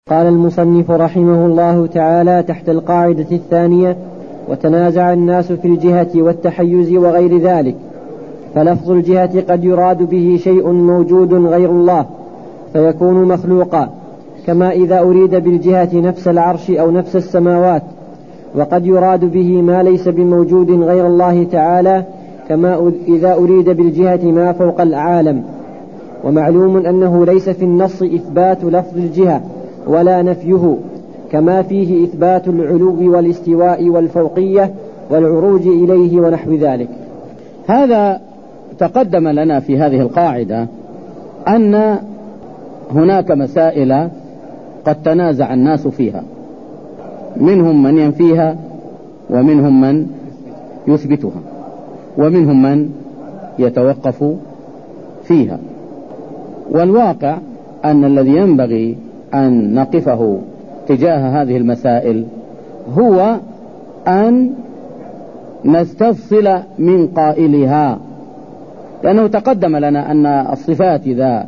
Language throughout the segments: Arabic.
قال المصنف رحمه الله تعالى تحت القاعدة الثانية: وتنازع الناس في الجهة والتحيز وغير ذلك، فلفظ الجهة قد يراد به شيء موجود غير الله فيكون مخلوقا، كما إذا أريد بالجهة نفس العرش أو نفس السماوات، وقد يراد به ما ليس بموجود غير الله تعالى، كما إذا أريد بالجهة ما فوق العالم. ومعلوم أنه ليس في النص إثبات لفظ الجهة ولا نفيه، كما فيه إثبات العلو والاستواء والفوقية والعروج إليه ونحو ذلك. هذا تقدم لنا في هذه القاعدة أن هناك مسائل قد تنازع الناس فيها، منهم من ينفيها ومنهم من يثبتها ومنهم من يتوقف فيها. والواقع أن الذي ينبغي أن نقفه تجاه هذه المسائل هو أن نستفصل من قائلها، لأنه تقدم لنا أن الصفات إذا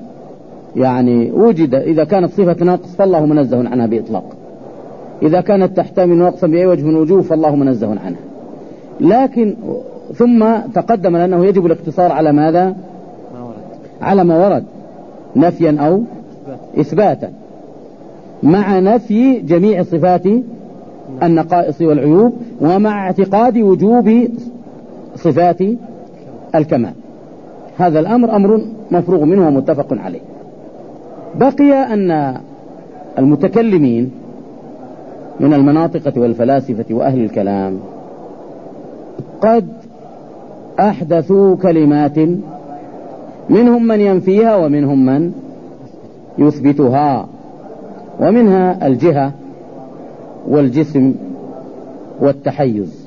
إذا كانت صفة نقص فالله منزه عنها بإطلاق، إذا كانت تحتمل نقصا بأي وجه من وجوه فالله منزه عنها. لكن ثم تقدم لأنه يجب الاقتصار على ماذا؟ على ما ورد نفيا أو إثباتا، مع نفي جميع صفات النقائص والعيوب، ومع اعتقاد وجوب صفات الكمال. هذا الأمر أمر مفروغ منه ومتفق عليه. بقي أن المتكلمين من المناطقة والفلاسفة وأهل الكلام قد أحدثوا كلمات، منهم من ينفيها ومنهم من يثبتها، ومنها الجهة والجسم والتحيز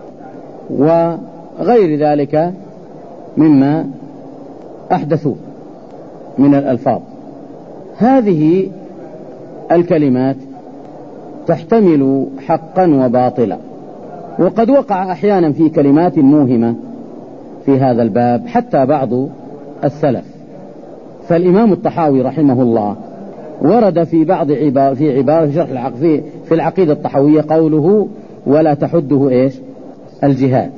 وغير ذلك مما أحدثوا من الألفاظ. هذه الكلمات تحتمل حقا وباطلا، وقد وقع أحيانا في كلمات موهمة في هذا الباب حتى بعض السلف. فالإمام الطحاوي رحمه الله ورد في بعض عبارة في شرح في العقيدة الطحاوية قوله: ولا تحده الجهات.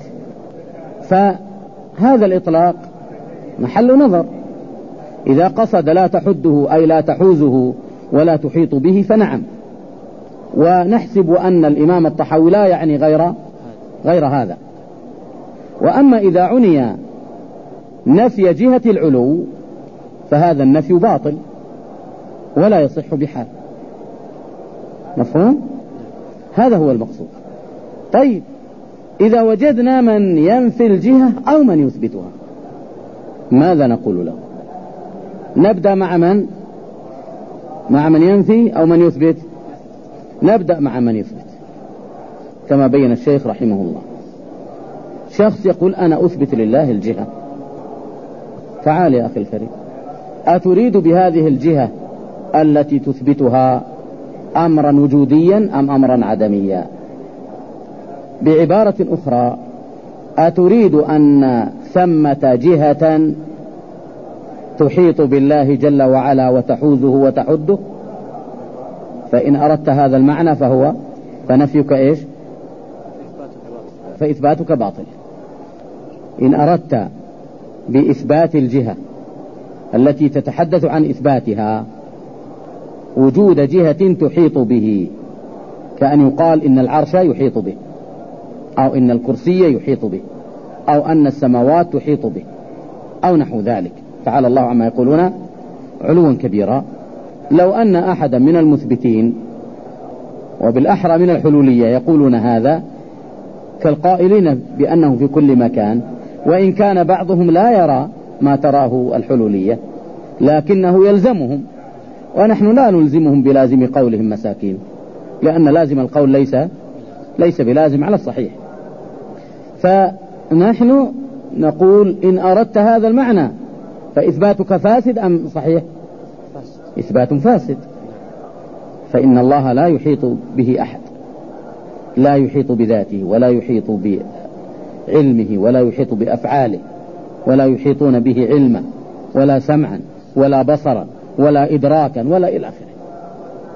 فهذا الإطلاق محل نظر. إذا قصد لا تحده أي لا تحوزه ولا تحيط به فنعم، ونحسب أن الإمام الطحاوي لا يعني غير هذا. وأما إذا عني نفي جهة العلو فهذا النفي باطل ولا يصح بحال. مفهوم؟ هذا هو المقصود. طيب، إذا وجدنا من ينفي الجهة أو من يثبتها ماذا نقول له؟ نبدأ مع من ينفي أو من يثبت؟ نبدأ مع من يثبت، كما بين الشيخ رحمه الله. شخص يقول: أنا أثبت لله الجهة. تعال يا أخي الكريم، أتريد بهذه الجهة التي تثبتها أمرا وجوديا أم أمرا عدميا؟ بعبارة أخرى، أتريد أن ثمة جهة تحيط بالله جل وعلا وتحوزه وتحده؟ فإن أردت هذا المعنى فنفيك فإثباتك باطل. إن أردت بإثبات الجهة التي تتحدث عن إثباتها وجود جهة تحيط به، كأن يقال إن العرش يحيط به، أو إن الكرسي يحيط به، أو أن السماوات تحيط به، أو نحو ذلك، تعالى الله عما يقولون علوا كبيرا. لو أن أحدا من المثبتين وبالأحرى من الحلولية يقولون هذا، كالقائلين بأنه في كل مكان، وإن كان بعضهم لا يرى ما تراه الحلولية لكنه يلزمهم، ونحن لا نلزمهم بلازم قولهم مساكين، لأن لازم القول ليس بلازم على الصحيح. فنحن نقول: إن أردت هذا المعنى فإثباتك فاسد أم صحيح؟ إثبات فاسد، فإن الله لا يحيط به أحد، لا يحيط بذاته ولا يحيط بعلمه ولا يحيط بأفعاله، ولا يحيطون به علما ولا سمعا ولا بصرا ولا إدراكا ولا إلى آخره.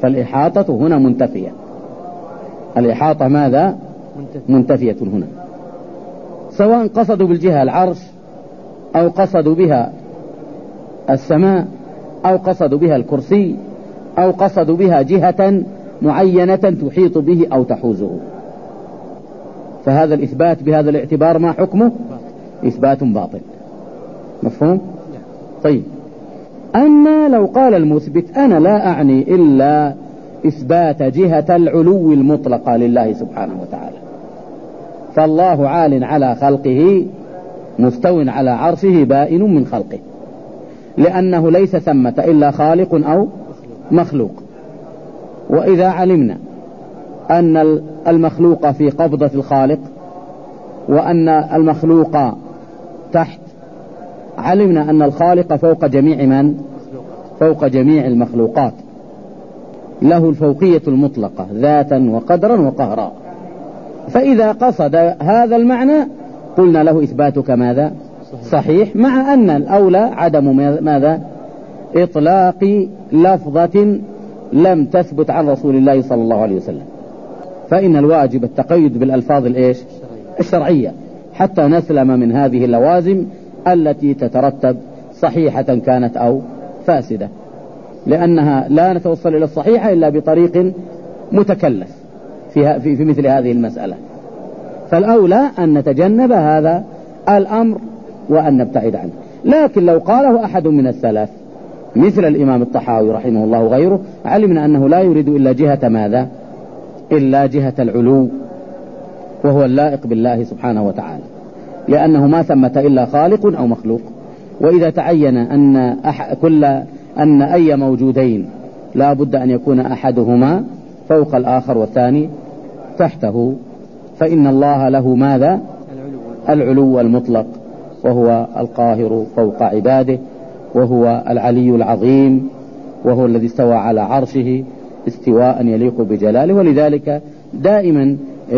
فالإحاطة هنا منتفية. الإحاطة ماذا؟ منتفية هنا، سواء قصدوا بالجهة العرش أو قصدوا بها السماء أو قصدوا بها الكرسي أو قصدوا بها جهة معينة تحيط به أو تحوزه. فهذا الإثبات بهذا الاعتبار ما حكمه؟ إثبات باطل. مفهوم؟ طيب، أما لو قال المثبت أنا لا أعني إلا إثبات جهة العلو المطلقة لله سبحانه وتعالى، فالله عال على خلقه مستو على عرشه بائن من خلقه، لأنه ليس ثمة إلا خالق أو مخلوق. وإذا علمنا أن المخلوق في قبضة الخالق وأن المخلوق تحت، علمنا أن الخالق فوق جميع من؟ فوق جميع المخلوقات، له الفوقية المطلقة ذاتا وقدرا وقهرا. فإذا قصد هذا المعنى قلنا له إثباتك ماذا؟ صحيح، مع أن الأولى عدم ماذا؟ إطلاق لفظة لم تثبت عن رسول الله صلى الله عليه وسلم. فإن الواجب التقيد بالألفاظ الشرعية حتى نسلم من هذه اللوازم التي تترتب صحيحة كانت أو فاسدة، لأنها لا نتوصل إلى الصحيحة إلا بطريق متكلف في مثل هذه المسألة. فالأولى أن نتجنب هذا الأمر وأن نبتعد عنه. لكن لو قاله أحد من السلف مثل الإمام الطحاوي رحمه الله وغيره، علمنا أنه لا يريد إلا جهة ماذا؟ إلا جهة العلو، وهو اللائق بالله سبحانه وتعالى، لأنه ما ثمة إلا خالق أو مخلوق. وإذا تعين أن أي موجودين لا بد أن يكون أحدهما فوق الآخر والثاني تحته، فإن الله له ماذا؟ العلو المطلق، وهو القاهر فوق عباده، وهو العلي العظيم، وهو الذي استوى على عرشه استواء يليق بجلاله. ولذلك دائما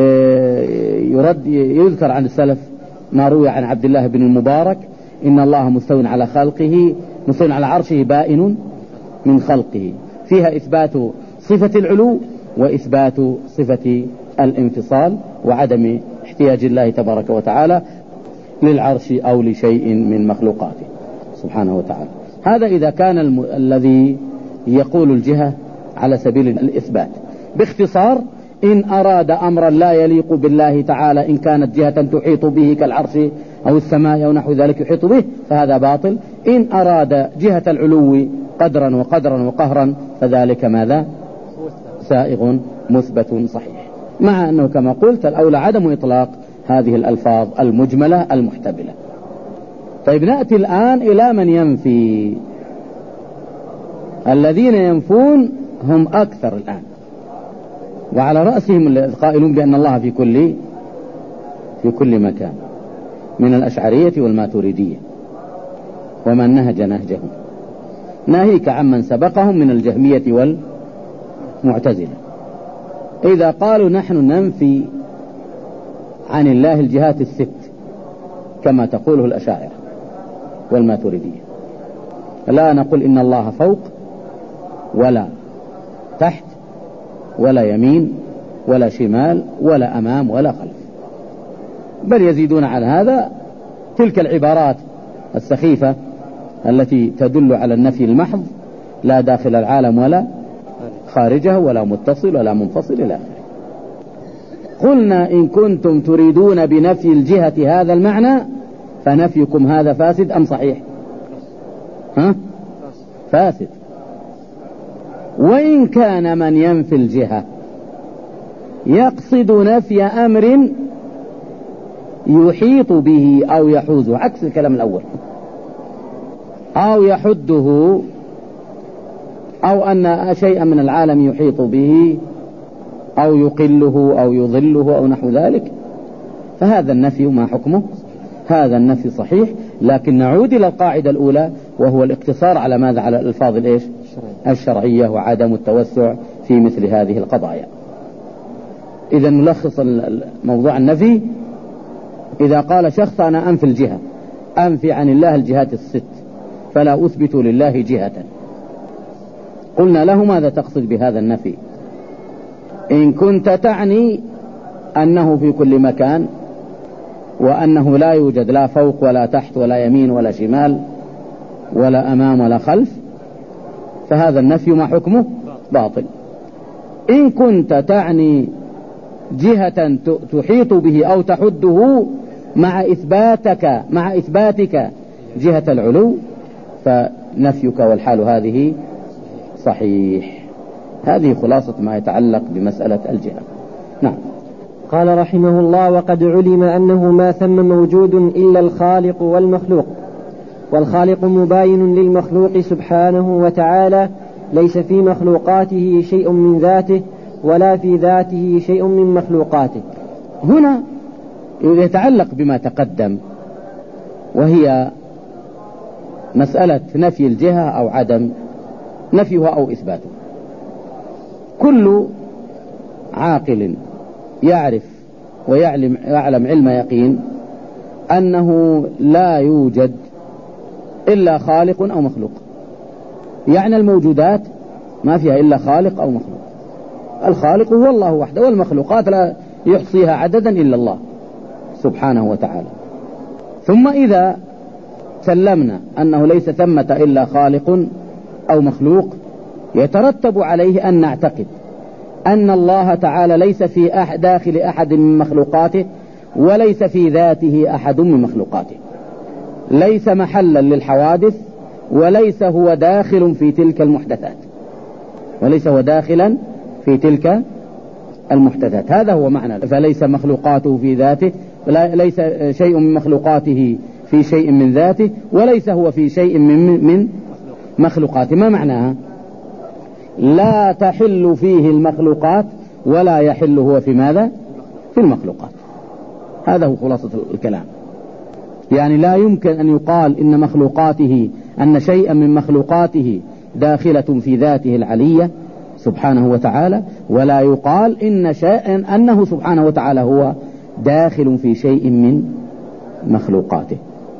يذكر عن السلف ما روي عن عبد الله بن المبارك: إن الله مستو على خلقه، مستو على عرشه بائن من خلقه، فيها إثبات صفة العلو وإثبات صفة الانفصال وعدم احتياج الله تبارك وتعالى للعرش أو لشيء من مخلوقاته سبحانه وتعالى. هذا إذا كان الذي يقول الجهة على سبيل الإثبات. باختصار، إن أراد أمرا لا يليق بالله تعالى، إن كانت جهة تحيط به كالعرش أو السماء أو نحو ذلك يحيط به، فهذا باطل. إن أراد جهة العلو قدرا وقدرا وقهرا فذلك ماذا؟ سائغ مثبت صحيح، مع أنه كما قلت الأولى عدم إطلاق هذه الألفاظ المجملة المحتملة. طيب، نأتي الآن إلى من ينفي. الذين ينفون هم أكثر الآن، وعلى رأسهم القائلون بأن الله في كل مكان، من الأشعرية والماتريدية ومن نهج نهجهم، ناهيك عمن سبقهم من الجهمية والمعتزلة. إذا قالوا نحن ننفي عن الله الجهات الست كما تقوله الأشاعرة والماتريدية، لا نقول إن الله فوق ولا تحت ولا يمين ولا شمال ولا أمام ولا خلف، بل يزيدون على هذا تلك العبارات السخيفة التي تدل على النفي المحض، لا داخل العالم ولا خارجه ولا متصل ولا منفصل إلى آخره. قلنا إن كنتم تريدون بنفي الجهة هذا المعنى فنفيكم هذا فاسد أم صحيح؟ فاسد. وإن كان من ينفي الجهة يقصد نفي أمر يحيط به أو يحوزه، عكس الكلام الأول، أو يحده، أو أن شيئا من العالم يحيط به أو يقله أو يظله أو نحو ذلك، فهذا النفي ما حكمه؟ هذا النفي صحيح. لكن نعود إلى القاعدة الأولى، وهو الاقتصار على ماذا؟ على الألفاظ الشرعية وعدم التوسع في مثل هذه القضايا. إذا نلخص موضوع النفي: إذا قال شخص أنا أنفي الجهة، أنفي عن الله الجهات الست، فلا أثبت لله جهة، قلنا له ماذا تقصد بهذا النفي؟ إن كنت تعني أنه في كل مكان وأنه لا يوجد لا فوق ولا تحت ولا يمين ولا شمال ولا أمام ولا خلف، فهذا النفي ما حكمه؟ باطل. إن كنت تعني جهة تحيط به أو تحده مع إثباتك جهة العلو، فنفيك والحال هذه صحيح. هذه خلاصة ما يتعلق بمسألة الجهة. نعم. قال رحمه الله: وقد علم أنه ما ثم موجود إلا الخالق والمخلوق، والخالق مباين للمخلوق سبحانه وتعالى، ليس في مخلوقاته شيء من ذاته ولا في ذاته شيء من مخلوقاته. هنا يتعلق بما تقدم، وهي مسألة نفي الجهة أو عدم نفيها أو إثباتها. كل عاقل يعرف ويعلم علم يقين أنه لا يوجد إلا خالق أو مخلوق، يعني الموجودات ما فيها إلا خالق أو مخلوق. الخالق هو الله وحده، والمخلوقات لا يحصيها عددا إلا الله سبحانه وتعالى. ثم إذا سلمنا أنه ليس ثمة إلا خالق أو مخلوق، يترتب عليه أن نعتقد أن الله تعالى ليس في داخل أحد من مخلوقاته، وليس في ذاته أحد من مخلوقاته، ليس محلا للحوادث، وليس هو داخل في تلك المحدثات، وليس هو داخلا في تلك المحدثات. هذا هو معنى فليس مخلوقاته في ذاته، ليس شيء من مخلوقاته في شيء من ذاته، وليس هو في شيء من مخلوقاته. ما معناها؟ لا تحل فيه المخلوقات ولا يحل هو في ماذا؟ في المخلوقات. هذا هو خلاصة الكلام. يعني لا يمكن أن يقال إن مخلوقاته أن شيئا من مخلوقاته داخلة في ذاته العلية سبحانه وتعالى، ولا يقال إن شيئا أنه سبحانه وتعالى هو داخل في شيء من مخلوقاته.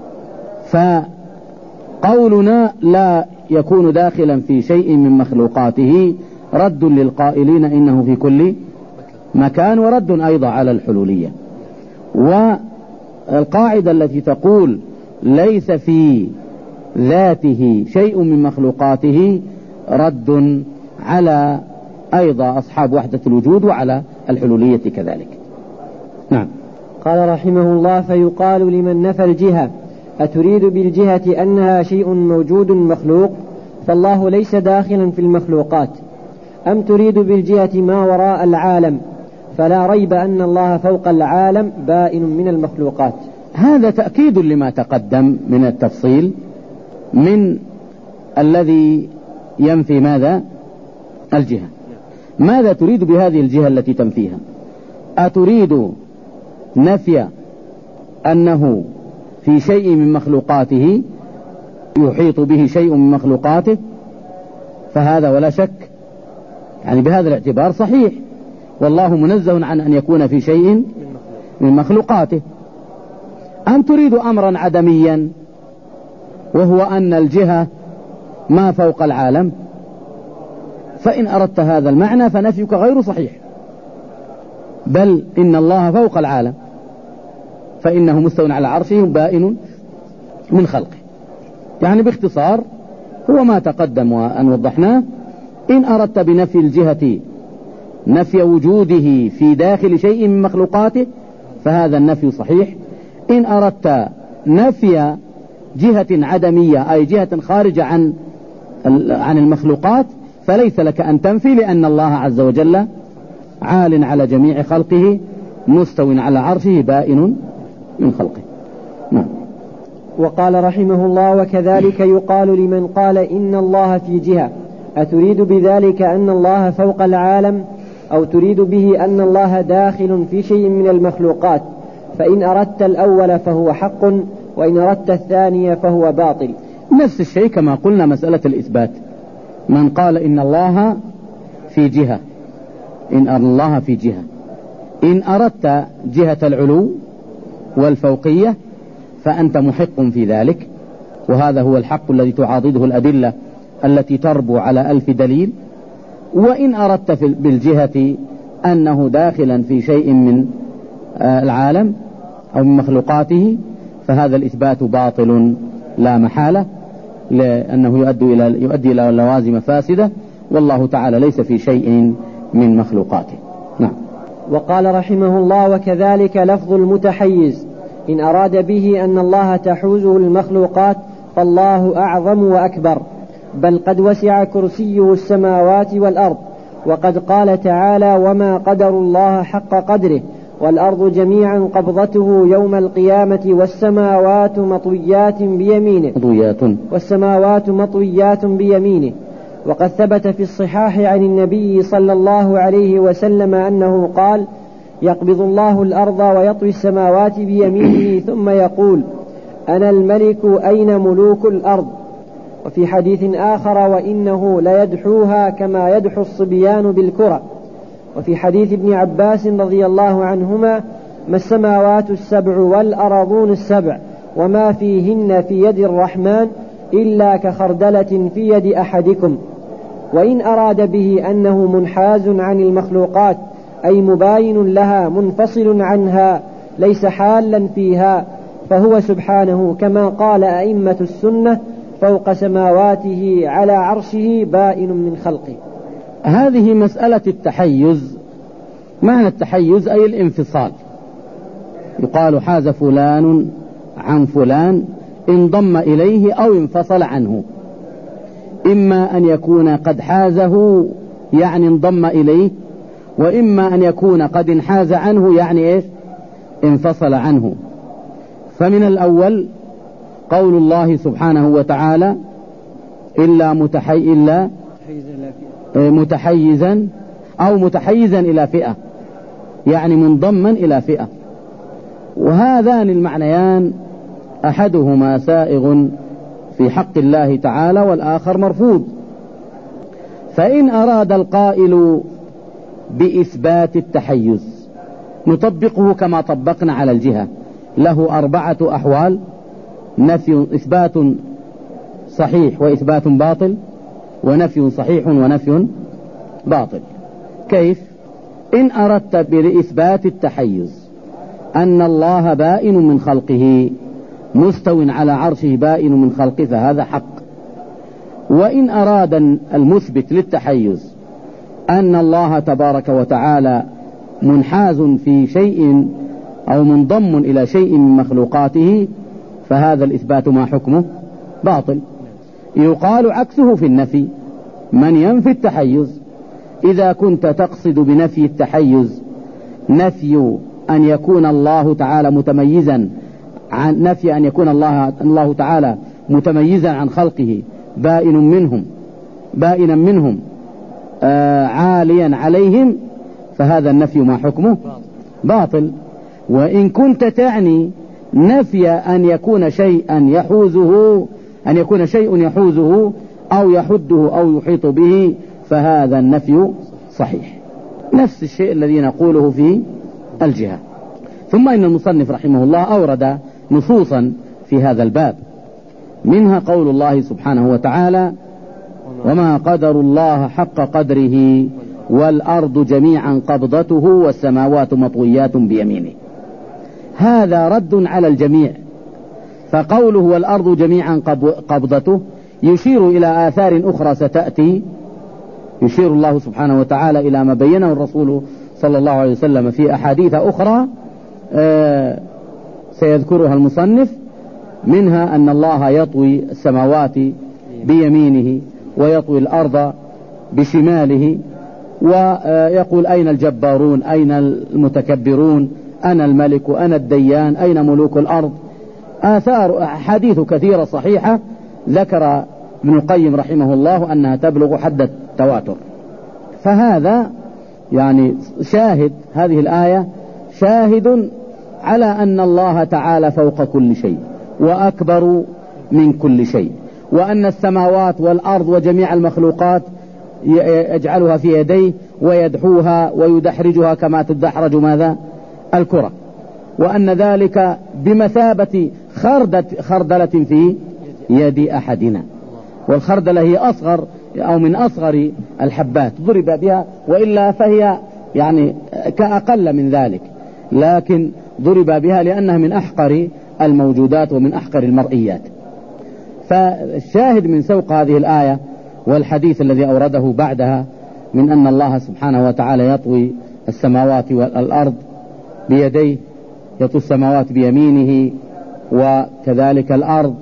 فقولنا لا يكون داخلا في شيء من مخلوقاته رد للقائلين إنه في كل مكان، ورد أيضا على الحلولية. والقاعدة التي تقول ليس في ذاته شيء من مخلوقاته رد على أيضا أصحاب وحدة الوجود وعلى الحلولية كذلك. نعم. قال رحمه الله: فيقال لمن نفى الجهة: أتريد بالجهة أنها شيء موجود مخلوق؟ فالله ليس داخلا في المخلوقات. أم تريد بالجهة ما وراء العالم؟ فلا ريب أن الله فوق العالم بائن من المخلوقات. هذا تأكيد لما تقدم من التفصيل من الذي ينفي ماذا؟ الجهة. ماذا تريد بهذه الجهة التي تنفيها؟ أتريد نفي أنه في شيء من مخلوقاته يحيط به شيء من مخلوقاته؟ فهذا ولا شك يعني بهذا الاعتبار صحيح، والله منزه عن أن يكون في شيء من مخلوقاته. أم تريد أمرا عدميا وهو أن الجهة ما فوق العالم؟ فإن أردت هذا المعنى فنفيك غير صحيح، بل إن الله فوق العالم، فإنه مستو على عرشه بائن من خلقه. يعني باختصار هو ما تقدم وأن وضحناه. إن أردت بنفي الجهة نفي وجوده في داخل شيء من مخلوقاته فهذا النفي صحيح. إن أردت نفي جهة عدمية أي جهة خارجة عن المخلوقات فليس لك أن تنفي، لأن الله عز وجل عال على جميع خلقه مستو على عرشه بائن من خلقه. نعم. وقال رحمه الله: وكذلك يقال لمن قال إن الله في جهة: أتريد بذلك أن الله فوق العالم، أو تريد به أن الله داخل في شيء من المخلوقات؟ فإن أردت الأول فهو حق، وإن أردت الثاني فهو باطل. نفس الشيء كما قلنا مسألة الإثبات. من قال إن الله في جهة، إن الله في جهة، إن أردت جهة العلو والفوقية فأنت محق في ذلك، وهذا هو الحق الذي تعاضده الأدلة التي تربو على 1000 دليل. وإن أردت بالجهة أنه داخلا في شيء من العالم أو من مخلوقاته فهذا الإثبات باطل لا محالة، لأنه يؤدي إلى لوازم فاسدة، والله تعالى ليس في شيء من مخلوقاته. نعم. وقال رحمه الله: وكذلك لفظ المتحيز إن أراد به أن الله تحوزه المخلوقات فالله أعظم وأكبر، بل قد وسع كرسيه السماوات والأرض، وقد قال تعالى: وما قدر الله حق قدره والأرض جميعا قبضته يوم القيامة والسماوات مطويات بيمينه. وقد ثبت في الصحاح عن النبي صلى الله عليه وسلم أنه قال: يقبض الله الأرض ويطوي السماوات بيمينه ثم يقول: أنا الملك أين ملوك الأرض. وفي حديث آخر: وإنه ليدحوها كما يدحو الصبيان بالكرة. وفي حديث ابن عباس رضي الله عنهما: ما السماوات السبع والأرضون السبع وما فيهن في يد الرحمن إلا كخردلة في يد أحدكم. وإن أراد به أنه منحاز عن المخلوقات أي مباين لها منفصل عنها ليس حالا فيها، فهو سبحانه كما قال أئمة السنة: فوق سماواته على عرشه بائن من خلقه. هذه مسألة التحيز. معنى التحيز أي الانفصال. يقال: حاز فلان عن فلان، انضم إليه أو انفصل عنه. إما أن يكون قد حازه يعني انضم إليه، وإما أن يكون قد انحاز عنه يعني انفصل عنه. فمن الأول قول الله سبحانه وتعالى: إلا متحيزا أو متحيزا إلى فئة، يعني منضما إلى فئة. وهذان المعنيان أحدهما سائغ في حق الله تعالى والآخر مرفوض. فإن أراد القائل بإثبات التحيز نطبقه كما طبقنا على الجهة، له 4 أحوال: إثبات صحيح وإثبات باطل، ونفي صحيح ونفي باطل. كيف؟ إن أردت بإثبات التحيز أن الله بائن من خلقه مستو على عرشه بائن من خلقه فهذا حق. وإن أراد المثبت للتحيز أن الله تبارك وتعالى منحاز في شيء أو منضم إلى شيء من مخلوقاته فهذا الإثبات ما حكمه؟ باطل. يقال عكسه في النفي: من ينفي التحيز إذا كنت تقصد بنفي التحيز نفي أن يكون الله تعالى متميزا نفي أن يكون الله تعالى متميزا عن خلقه بائنا منهم عاليا عليهم، فهذا النفي ما حكمه؟ باطل. وإن كنت تعني نفي أن يكون شيء يحوزه أو يحده أو يحيط به فهذا النفي صحيح، نفس الشيء الذي نقوله في الجهة. ثم إن المصنف رحمه الله أورد نصوصا في هذا الباب، منها قول الله سبحانه وتعالى: وما قدر الله حق قدره والأرض جميعا قبضته والسماوات مطويات بيمينه. هذا رد على الجميع، فقوله والأرض جميعا قبضته يشير إلى آثار أخرى ستأتي، يشير الله سبحانه وتعالى إلى ما بينه الرسول صلى الله عليه وسلم في أحاديث أخرى سيذكرها المصنف، منها أن الله يطوي السماوات بيمينه ويطوي الأرض بشماله، ويقول: أين الجبارون أين المتكبرون، أنا الملك أنا الديان أين ملوك الأرض. آثار حديث كثيرة صحيحة ذكر ابن القيم رحمه الله أنها تبلغ حد التواتر. فهذا يعني شاهد، هذه الآية شاهد على أن الله تعالى فوق كل شيء وأكبر من كل شيء، وأن السماوات والأرض وجميع المخلوقات يجعلها في يديه ويدحوها ويدحرجها كما تدحرج ماذا؟ الكرة، وأن ذلك بمثابة خردلة في يد أحدنا. والخردلة هي أصغر أو من أصغر الحبات، ضرب بها، وإلا فهي يعني كأقل من ذلك، لكن ضرب بها لأنها من أحقر الموجودات ومن أحقر المرئيات. فالشاهد من سوق هذه الآية والحديث الذي أورده بعدها من أن الله سبحانه وتعالى يطوي السماوات والأرض بيديه، يطوي السماوات بيمينه وكذلك الأرض.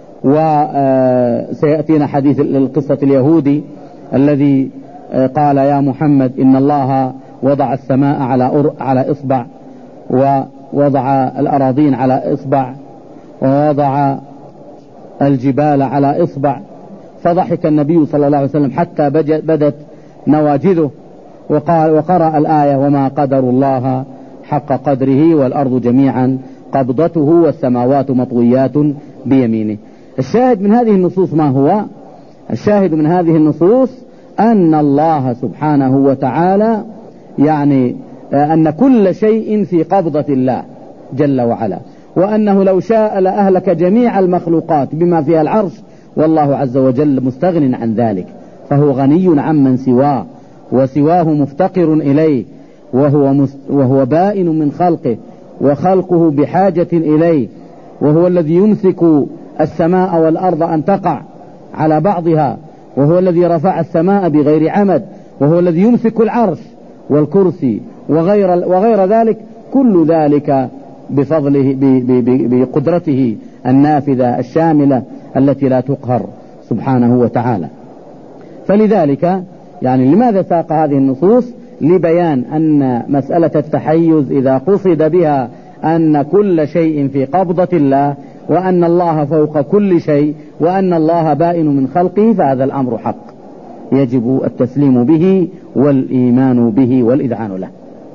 وسيأتينا حديث القصة اليهودي الذي قال يا محمد إن الله وضع السماء على إصبع، ووضع الأراضين على إصبع، ووضع الجبال على إصبع. فضحك النبي صلى الله عليه وسلم حتى بدت نواجذه، وقرأ الآية وما قدر الله حق قدره والأرض جميعا قبضته والسماوات مطويات بيمينه. الشاهد من هذه النصوص ما هو؟ الشاهد من هذه النصوص أن الله سبحانه وتعالى يعني أن كل شيء في قبضة الله جل وعلا، وأنه لو شاء لأهلك جميع المخلوقات بما فيها العرش، والله عز وجل مستغن عن ذلك، فهو غني عمن سواه، وسواه مفتقر إليه، وهو بائن من خلقه، وخلقه بحاجة إليه، وهو الذي يمسك السماء والأرض أن تقع على بعضها، وهو الذي رفع السماء بغير عمد، وهو الذي يمسك العرش والكرسي وغير ذلك، كل ذلك بفضله بقدرته النافذة الشاملة التي لا تقهر سبحانه وتعالى. فلذلك يعني لماذا ساق هذه النصوص؟ لبيان أن مسألة التحيز إذا قصد بها أن كل شيء في قبضة الله، وأن الله فوق كل شيء، وأن الله بائن من خلقه، فهذا الأمر حق يجب التسليم به والإيمان به والإذعان له.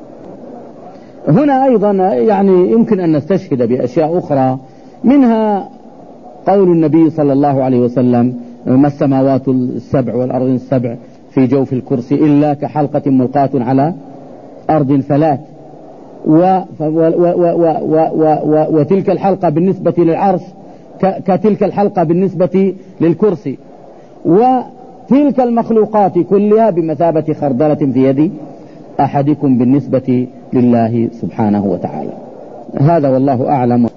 هنا أيضا يعني يمكن أن نستشهد بأشياء أخرى، منها قول النبي صلى الله عليه وسلم ما السماوات السبع والأرض السبع في جوف الكرسي إلا كحلقة ملقاة على أرض فلات، وتلك الحلقة بالنسبة للعرش كتلك الحلقة بالنسبة للكرسي، وتلك المخلوقات كلها بمثابة خردلة في يد أحدكم بالنسبة لله سبحانه وتعالى. هذا والله أعلم.